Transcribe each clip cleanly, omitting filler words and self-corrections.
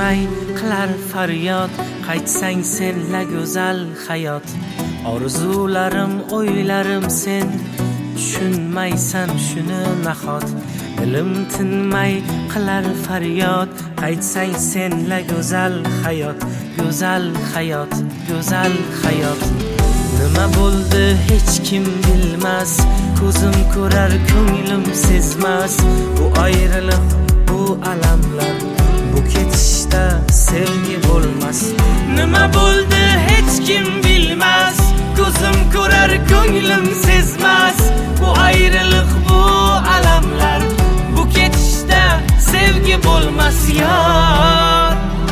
tinmay qilar faryod, qaytsang senla go'zal hayot. Orzularim, o'ylarim sen, tushunmaysan shuni nahot. Dilim tinmay qilar faryod, qaytsang senla go'zal hayot, go'zal hayot, go'zal hayot. Nima bo'ldi hech kim bilmas, ko'zim ko'rar ko'nglim sezmas. Bu ayriliq, bu alamlar, bu ketishda sevgi bo'lmas. Nima bo'ldi hech kim bilmas, ko'zim ko'rar ko'nglim sezmas. Bu ayriliq, bu alamlar, bu ketishda sevgi bo'lmas yor.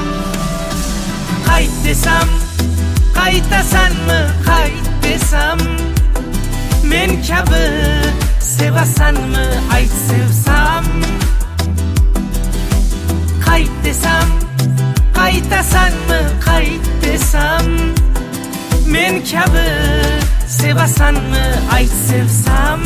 Qayt desam qaytasanmi, qayt desam men kabi sevasanmi, ayt sevsam. Qayt desam qaytasanmi, qayt desam men kabi sevasanmi, ayt sevsam.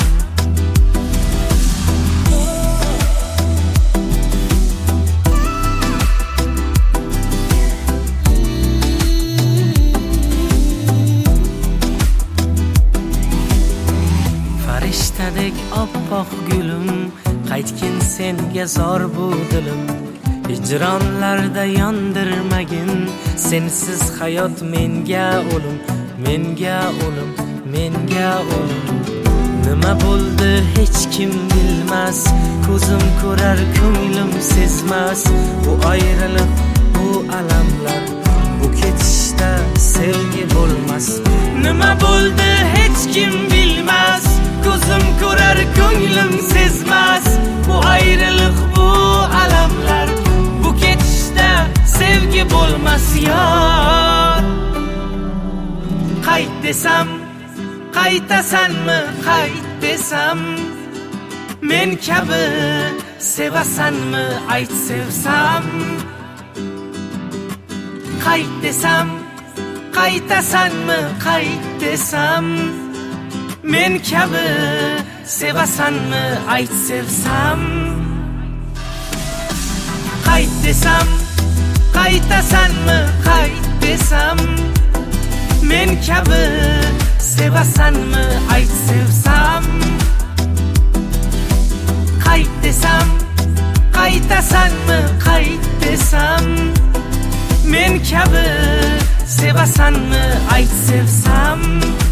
Farishtadek oppoq gulim, qaytgin senga zor bu dilim. Hijronlarda yondirmagin, sensiz hayot menga o'lim, menga o'lim, menga o'lim. Nima bo'ldi hech kim bilmas, ko'zim ko'rar ko'nglim sezmas. Bu ayriliq, bu alamlar, bu ketishda sevgi bo'lmas. Nima bo'ldi hech kim bilmas, ko'zim ko'rar ko'nglim sezmas. Bu ayriliq, bu alamlar, bu ketishda sevgi bo'lmas yor. Qayt desam qaytasanmi, qayt desam men kabi sevasanmi, ayt sevsam. Qayt desam qaytasanmi, qayt desam men kabi sevasanmi, ayt sevsam. Qayt desam qaytasanmi, qayt desam men kabi sevasanmi, ayt sevsam. Qayt desam qaytasanmi, qayt desam men kabi sevasanmi, ayt sevsam.